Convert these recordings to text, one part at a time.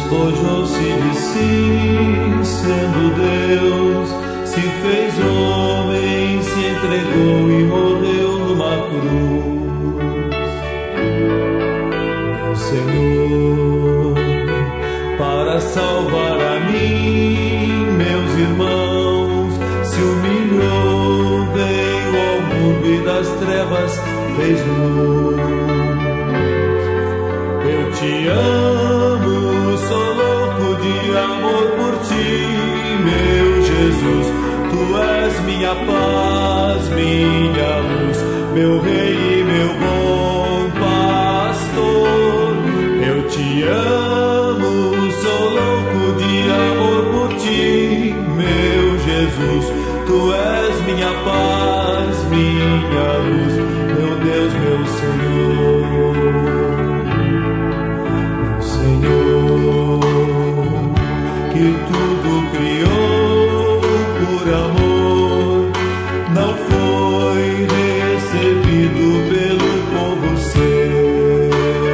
despojou-se de si, sendo Deus, se fez homem, se entregou e morreu numa cruz. Meu Senhor, para salvar a mim, meus irmãos, se humilhou, veio ao mundo e das trevas fez luz. Eu te amo, sou louco de amor por ti, meu Jesus. Tu és minha paz, minha luz, meu rei e meu bom pastor. Eu te amo, sou louco de amor por ti, meu Jesus. Tu és minha paz, minha luz, meu Deus, meu Senhor. Senhor, que tudo criou por amor, não foi recebido pelo povo seu.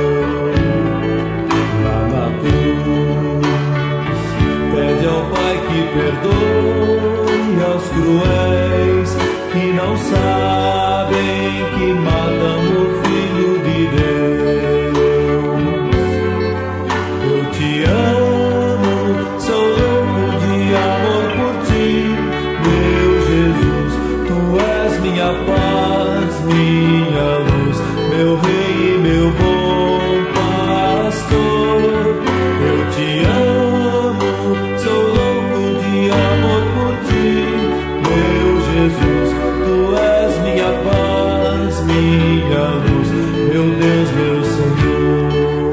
Lá na cruz, pede ao Pai que perdoe aos cruéis que não sabem que matam o Filho de Deus. Te amo, sou louco de amor por ti, meu Jesus. Tu és minha paz, minha luz, meu rei e meu bom pastor. Eu te amo, sou louco de amor por ti, meu Jesus. Tu és minha paz, minha luz, meu Deus, meu Senhor.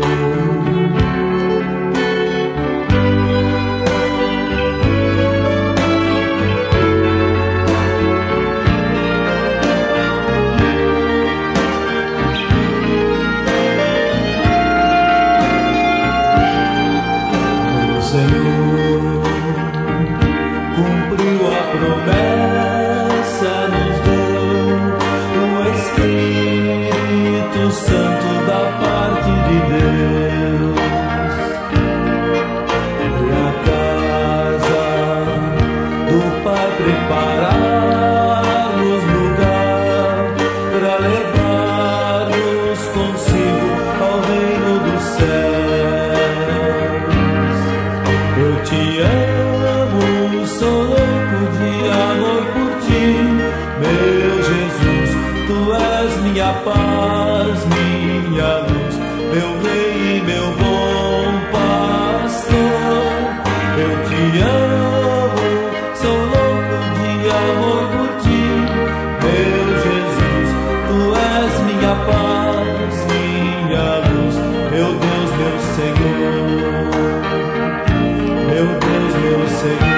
Senhor, cumpriu a promessa, nos deu o Espírito Santo da parte de Deus. Foi a casa do Pai preparar-nos lugar para levar-nos consigo ao reino dos céus. Eu te amo, sou louco de amor por ti, meu Jesus. Tu és minha paz, minha luz, meu rei e meu bom pastor. Eu te amo, sou louco de amor por ti, meu Jesus. Tu és minha paz, minha luz, meu Deus, meu Senhor. Meu Deus, meu Senhor.